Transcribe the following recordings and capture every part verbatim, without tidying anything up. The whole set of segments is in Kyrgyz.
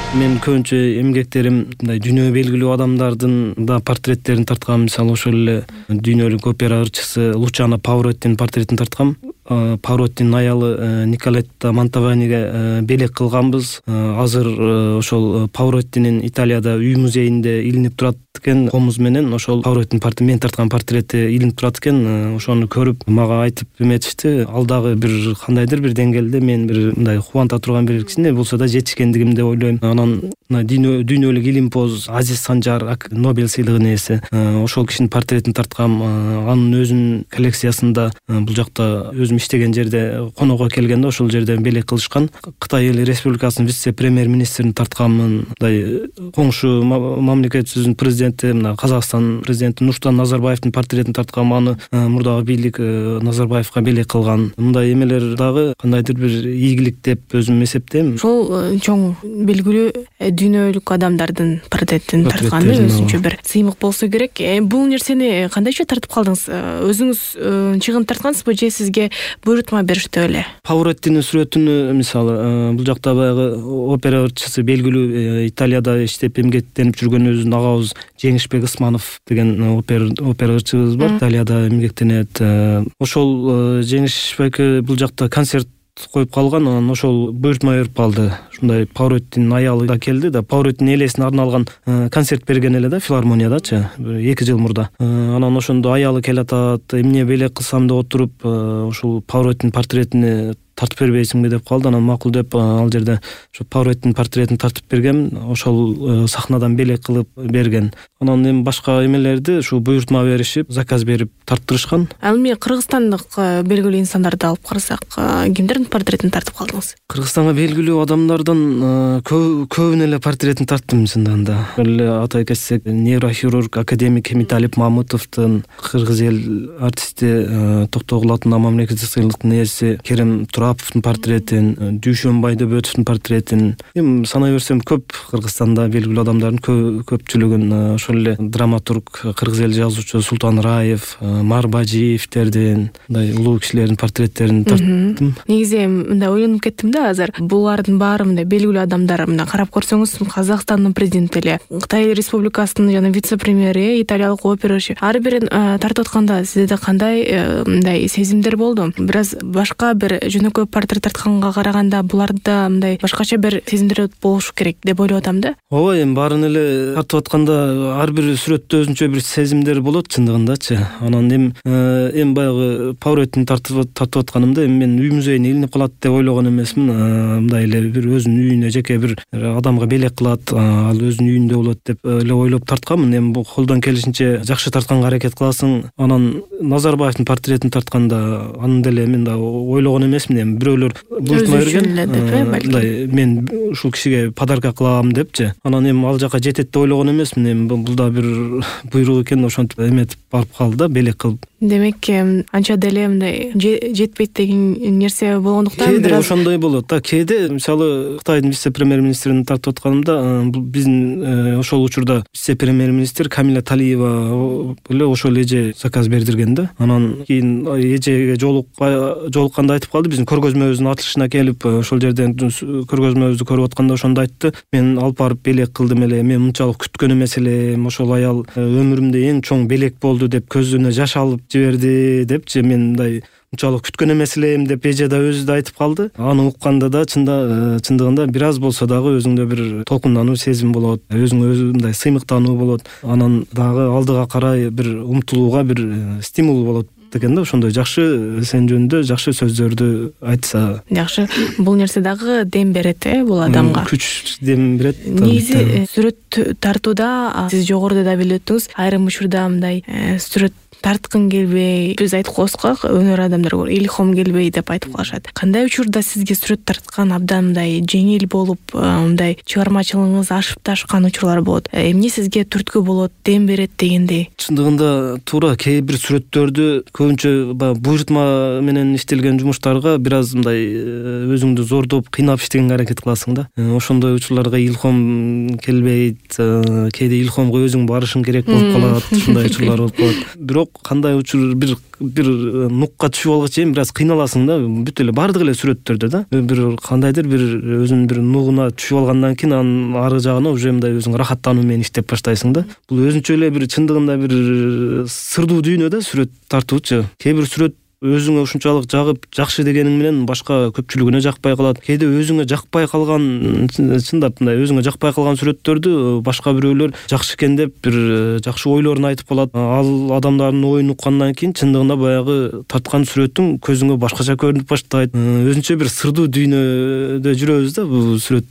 Мен көбүнчө эмгектерим мындай дүйнө белгилүү адамдардын да портреттерин тарткам. Мисалы ошол эле дүйнөлүк опера ырчысы Лучано Паваротинин портретин тарткам. Паваротинин аялы Николетта Мантованиге белек кылганбыз. Азыр ошол Паваротинин Италияда үй музейинде илинип турат экен. Комуз менен ошол Паваротинин портрет мен тарткан портрети илинип турат экен. Ошону көрүп мага айтып эметишти. Ал дагы бир кандайдыр бир деңгээлде мен бир мындай кубанта турган бир кичине болсо да жетишкендигим деп ойлойм. Анан дүйнөлүк илимпоз Азиз Санжар Нобель сыйлыгынын ээси, ошол кишинин портретин тарткам. Анын өзүнүн коллекциясында бул жакта өзүм иштеген жерде конокко келгенде ошол жерде белек кылышкан. Кытай Эл Республикасынын вице-премьер-министрин тартканмын. Мындай коңшу мамлекетибиздин президенти, мына Казакстан президенти Нурсултан Назарбаевдин портретин тарткам. Аны мурдагы бийлик Назарбаевга белек кылган. Мындай эмелер дагы кандайдыр бир ийгилик деп өзүм эсептейм. Ошол чоң белгилүү дүйнөлүк адамдардын портретин тартканы өзүнчө бир сыймык болсо керек. Бул нерсени кандайча тартып калдыңыз? Өзүңүз чыгын тарткансызбы же сизге буйрутма беришти эле? Паваротинин сүрөтүнү мисалы бул жакта баягы опера ырчысы белгилүү Италияда иштеп эмгектенип жүргөн өзүнүн агабыз Жеңишбек Ысманов деген опера опера ырчыбыз бар. Италияда эмгектенет. Ошол Жеңишбек бул жакта концерт коюп калган. Анан ошол буйрутма берип калды. Ушундай Паваротинин аялы да келди да, Паваротинин элесине арналган концерт берген эле да, филармониядачы, эки жыл мурда. Анан ошондо аялы келатат, эмне белек кылсам деп отуруп, ошол Паваротинин портретини тартып бербейсиңби деп калды. Анан макул деп ал жерде ошо Паваротинин портретин тартып бергем. Ошол сахнадан белек кылып берген. Анан эми башка эмелерди ушу буйрутма беришип, заказ берип тарттырышкан. Ал эми кыргызстандык белгилүү инсандарды алып карасак, кимдердин портретин тартып калдыңыз? Кыргызстанга белгилүү адамдардан көбүнө эле портретин тарттым чындыгында. Эле атай кетсек, нейрохирург академик Хемиталип Мамытовдун, кыргыз эл артисти Токтогул атынан мамлекеттик сыйлыктын ээси Керим Тураповдун портретин, Дүйшөн Байдөбөтовдун портретин, эми санай берсем көп Кыргызстанда белгилүү адамдардын көпчүлүгүн, ошол эле драматург кыргыз эл жазуучу Султан Раев, Марбажиевдердин, мындай улуу кишилердин портреттерин тарттым. Негизи мындай ойлонуп кеттим да азыр. Булардын баары мындай белгилүү адамдар. Мына карап көрсөңүз, Казакстандын президенти эле, Кытай Республикасынын жана вице-премьери, италиялык операчы. Ар бирин тартып атканда сизде кандай мындай сезимдер болду? Бир аз башка бир жөнөкөй портрет тартканга караганда буларда мындай башкача бир сезимдер болушу керек деп ойлоп атам да. Ооба, эми баарын эле тартып атканда ар бир сүрөттө өзүнчө бир сезимдер болот чындыгындачы. Анан эми эми баягы Паваротинин тартып тартып атканымда эми мен үй музейине илинип калат деп ойлогон эмесмин. Мындай эле бир өзүнүн үйүнө жеке бир адамга белек кылат, ал өзүнүн үйүндө болот деп эле ойлоп тартканмын. Эми бул колдон келишинче жакшы тартканга аракет кыласың. Анан Назарбаевдин портретин тартканда аны деле мен да ойлогон эмесмин. Эми бирөөлөр буйрутма берген, мындай мен ушул кишиге подарка кылам депчи. Анан эми ал жака жетет деп ойлогон эмесмин. Эми бул да бир буйрук экен, ошентип эметип барып калды да, белек кылып. Демек, анча деле мындай жетпейт деген нерсе болгондуктан кээде ошондой болот да. Кээде мисалы Кытайдын вице-премьер-министрин тартып атканымда, бул биздин ошол учурда вице-премьер-министр Камиля Талиева эле ошол эже заказ бердирген да. Анан кийин эжеге жолукканда айтып калды, биздин көргөзмөбүздүн ачылышына келип, ошол жерден көргөзмөбүздү көрүп атканда ошондо айтты: мен алып барып белек кылдым эле, мен мынчалык күткөн эмес элем, ошол аял өмүрүмдө эң чоң белек болду деп көзүнө жаш алып жиберди депчи. Мен мындай мынчалык күткөн эмес элем деп эже да өзү да айтып калды. Аны укканда да чында чындыгында бир аз болсо дагы өзүңдө бир толкундануу сезим болот, өзүңө өзү мындай сыймыктануу болот. Анан дагы алдыга карай бир умтулууга бир стимул болот экен да. Ошондой жакшы сен жөнүндө жакшы сөздөрдү айтса. Жакшы, бул нерсе дагы дем берет э бул адамга. Күч дем берет. Негизи сүрөт тартууда сиз жогоруда да билип өттүңүз, айрым учурда мындай сүрөт тарткын келбей, биз айтып коебузго, өнөр адамдар илхом келбей деп айтып калышат. Кандай учурда сизге сүрөт тарткан абдан мындай жеңил болуп, мындай чыгармачылыгыңыз ашып ташкан учурлар болот? Эмне сизге түрткү болот, дем берет дегендей? Чындыгында туура, кээ бир сүрөттөрдү көбүнчө буйрутма менен иштелген жумуштарга бир аз мындай өзүңдү зордоп, кыйнап иштегенге аракет кыласың да. Ошондой учурларга илхом келбейт, кээде илхомго өзүң барышың керек болуп калат, ушундай учурлар болуп калат. Бирок жок, кандай учур бир бир нукка түшүп алгыч эми бир аз кыйналасың да, бүт эле баардык эле сүрөттөрдө да бир кандайдыр бир өзүнүн бир нугуна түшүп алгандан кийин анын ары жагына уже мындай өзүң рахаттануу менен иштеп баштайсың да. Бул өзүнчө эле бир чындыгында бир сырдуу дүйнө да сүрөт тартуучу. Кээ бир сүрөт өзүңө ушунчалык жагып жакшы дегениң менен башка көпчүлүгүнө жакпай калат. Кээде өзүңө жакпай калган, чындап мындай өзүңө жакпай калган сүрөттөрдү башка бирөөлөр жакшы экен деп бир жакшы ойлорун айтып калат. Ал адамдардын оюн уккандан кийин чындыгында баягы тарткан сүрөтүң көзүңө башкача көрүнүп баштайт. Өзүнчө бир сырдуу дүйнөдө жүрөбүз да бул сүрөт.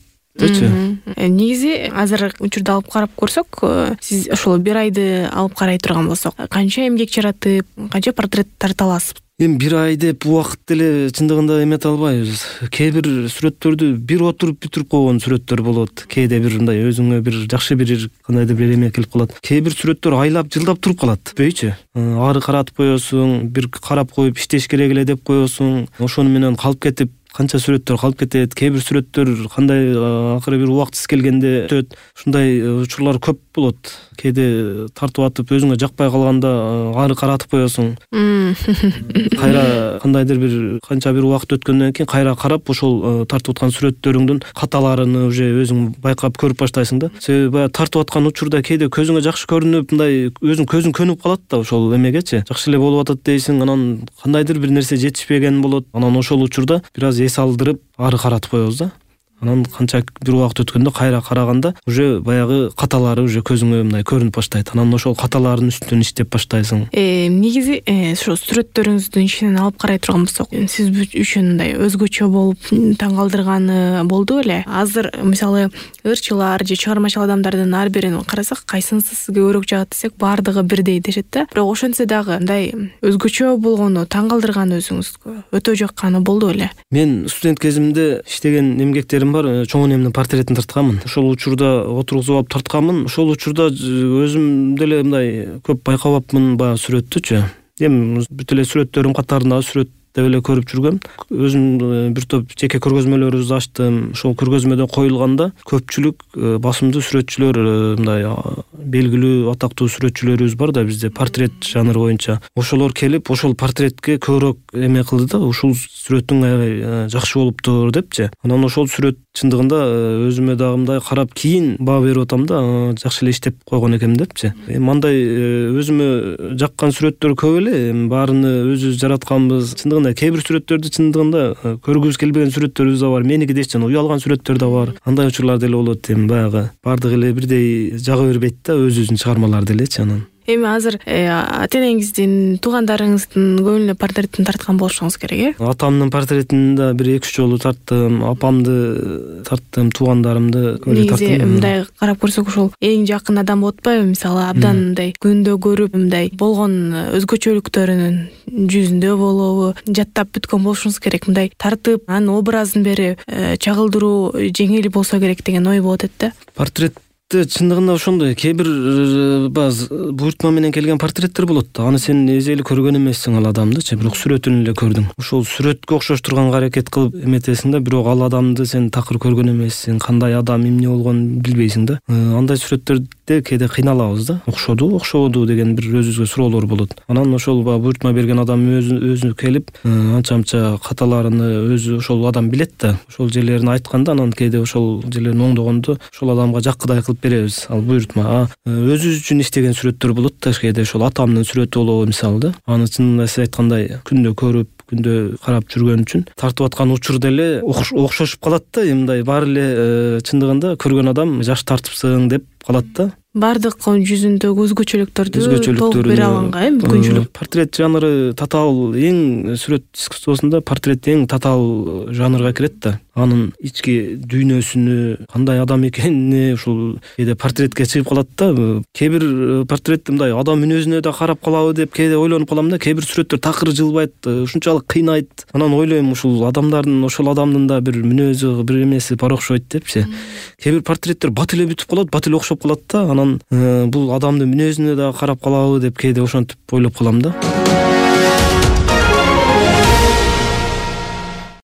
Негизи азыр учурда алып карап көрсөк, сиз ошол бир айды алып карай турган болсок, канча эмгек жаратып, канча портрет тарта аласыз? Эми бир ай деп убакыт деле чындыгында эмете албайбыз. Кээ бир сүрөттөрдү бир отуруп бүтүрүп койгон сүрөттөр болот. Кээде бир мындай өзүңө бир жакшы бир кандайдыр бир эме келип калат. Кээ бир сүрөттөр айлап, жылдап туруп калат. Бөйчү. Ары каратып коесуң, бир карап коюп иштеш керек эле деп коесуң. Ошону менен калып кетип канча сүрөттөр калып кетет. Кээ бир сүрөттөр кандай акыры бир убактысыз келгенде өтөт. Ушундай учурлар көп болот. Кээде тартып атып өзүңө жакпай калганда ары каратып коесуң. Кайра кандайдыр бир канча бир убакыт өткөндөн кийин кайра карап ошол тартып аткан сүрөттөрүңдүн каталарын уже өзүң байкап көрүп баштайсың да. Себеби баягы тартып аткан учурда кээде көзүңө жакшы көрүнүп, мындай өзүң көзүң көнүп калат да ошол эмегечи. Жакшы эле болуп атат дейсиң, анан кандайдыр бир нерсе жетишпеген болот. Анан ошол учурда бир аз эс алдырып ары каратып коебуз да. Анан канча бир убакыт өткөндө кайра караганда уже баягы каталары уже көзүңө мындай көрүнүп баштайт. Анан ошол каталардын үстүнөн иштеп баштайсың. Э, негизи ошо сүрөттөрүңүздүн ичинен алып карай турган болсок, сиз үчүн мындай өзгөчө болуп таң калтырганы болду беле? Азыр мисалы ырчылар же чыгармачыл адамдардын ар бирин карасак, кайсынысы сизге өрөк жагат десек, баардыгы бирдей дешет да. Бирок ошентсе дагы мындай өзгөчө болгону, таң калтырганы өзүңүзгө өтө жакканы болду беле? Мен студент кезимде иштеген эмгектерим бар, чоң энемдин портретин тартканмын. Ошол учурда отургузуп алып тартканмын. Ошол учурда өзүм деле мындай көп байкабапмын баягы сүрөттүчү. Эми бүт эле сүрөттөрүм катарында сүрөт деп эле көрүп жүргөм. Өзүм бир топ жеке көргөзмөлөрүбүздү ачтым. Ошол көргөзмөдө коюлганда көпчүлүк басымдуу сүрөтчүлөр, мындай белгилүү атактуу сүрөтчүлөрүбүз бар да бизде портрет жанры боюнча. Ошолор келип, ошол портретке көбүрөөк эме кылды да, ушул сүрөтүң аябай жакшы болуптур депчи. Анан ошол сүрөт чындыгында өзүмө дагы мындай карап кийин баа берип атам да, жакшы эле иштеп койгон экенмин депчи. Эми андай өзүмө жаккан сүрөттөр көп эле, баарыны өзүбүз жаратканбыз. Чындыгында кээ бир сүрөттөрдү чындыгында көргүбүз келбеген сүрөттөрүбүз да бар. Меники дешчен уялган сүрөттөр да бар. Андай учурлар деле болот. Эми баягы баардыгы эле бирдей жага бербейт да, өзүбүздүн чыгармалар делечи. Анан эми азыр ата-энеңиздин, туугандарыңыздын көбүнө портреттин тарткан болушуңуз керек, э? Атамдын портретин да бир эки үч жолу тарттым, апамды тарттым, туугандарымды көбүнө тарттым. Негизи мындай карап көрсөк, ошол эң жакын адам болуп атпайбы? Мисалы, абдан мындай күндө көрүп, мындай болгон өзгөчөлүктөрүнүн жүзүндө болобу, жаттап бүткөн болушуңуз керек. Мындай тартып, анын образын берип, чагылдыруу жеңил болсо керек деген ой болот эт да. Портрет чындыгында ошондой кээ бир баз буйртма менен келген портреттер болот да. Аны сен эзели көргөн эмессиң ал адамдычы, бирок сүрөтүн эле көрдүң. Ошол сүрөткө окшоштурганга аракет кылып эметесиң да, бирок ал адамды сен такыр көргөн эмессиң, кандай адам, эмне болгонун билбейсиң да. Андай сүрөттөрдө кээде кыйналабыз да. Окшоду, окшободу деген бир өзүбүзгө суроолор болот. Анан ошол буйртма берген адам өзү өзү келип, анча-мынча каталарыны өзү ошол адам билет да. Ошол жерлерин айтканда, анан кээде ошол жерлерин оңдогондо ошол адамга жаккыдай кылып беребиз. Ал буйртма өзүбүз үчүн иштеген сүрөттөр болот да. Кээде ошол атамдын сүрөтү болобу мисалы да. Аны чынында сиз айткандай күндө көрүп, күндө карап жүргөн үчүн тартып аткан учур деле окшошуп калат да. Эми мындай баары эле чындыгында көргөн адам жакшы тартыпсың деп калат да. Бардык жүзүндөгү өзгөчөлүктөрдү толук бере алганга, э, мүмкүнчүлүк. Портрет жанры татаал, эң сүрөт искусствосунда портрет эң татаал жанрга кирет да. Анын ички дүйнөсүнү, кандай адам экенини ушул кээде портретке чыгып калат да. Кээ бир портретти мындай адам мүнөзүнө да карап калабы деп кээде ойлонуп калам да. Кээ бир сүрөттөр такыр жылбайт, ушунчалык кыйнайт. Анан ойлойм, ушул адамдардын, ошол адамдын да бир мүнөзү, бир эмеси бар окшойт депчи. Кээ бир портреттер бат эле бүтүп калат, бат эле окшоп калат да. Анан бул адамдын мүнөзүнө да карап калабы деп кээде ошентип ойлоп калам да.